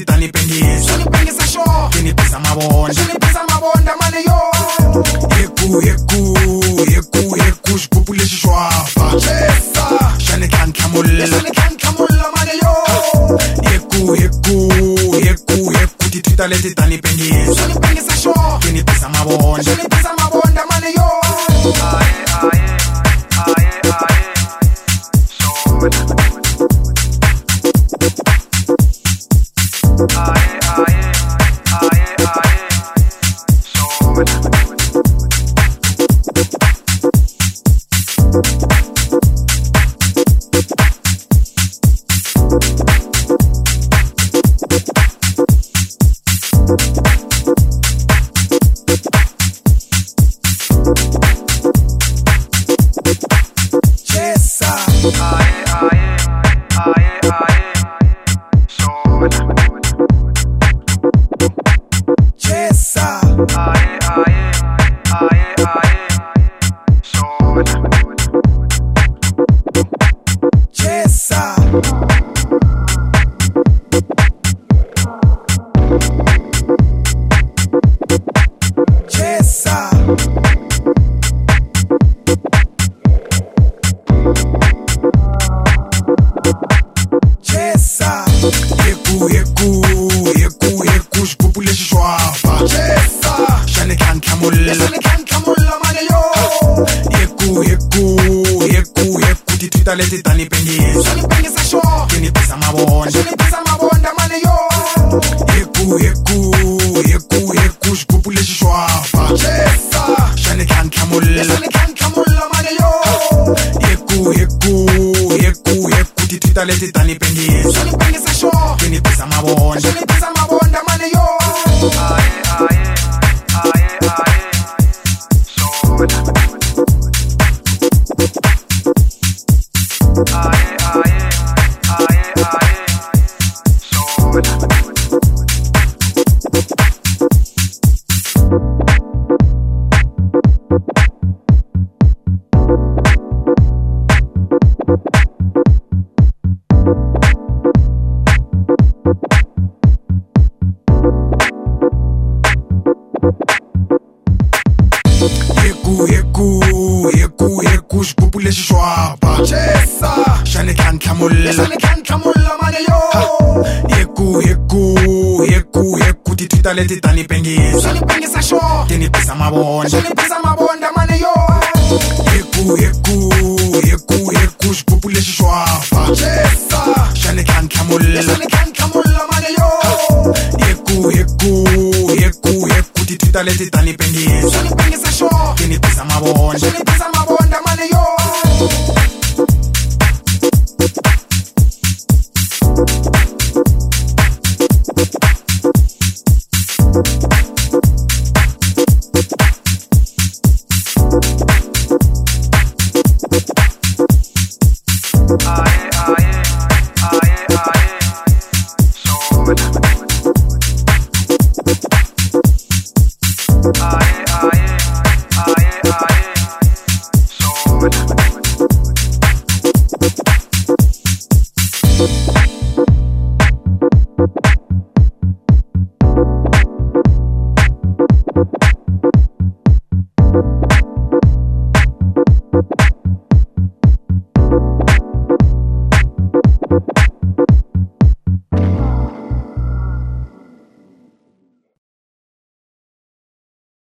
leti tani pengisa sho Kini pisa mabonda mane yo Yeku Shkupu leshi shwafa Chesa Shane kan kamulla mane yo Yeku Titwita leti tani pengisa sho Kini pisa mabonda mane yo Yeku Shkupu leshi shwafa Shane kan kamulla mane yo Yeku Titwita leti tani pengisa sho Kini pisa mabonda mane yo Yeku Shkupu leshi shwafa Shane kan kamulla mane yo Yeku Titwita leti tani pengisa sho Kini pisa mabonda mane yo Yeku Shkupu leshi shwafa Shane kan kamulla mane yo Yeku Titwita leti tani pengisa sho Kini pisa mabonda mane yo Yeku Shkupu leshi shwafa Shane kan kamulla mane yo Yeku Titwita leti tani pengisa sho Kini pisa mabonda mane yo I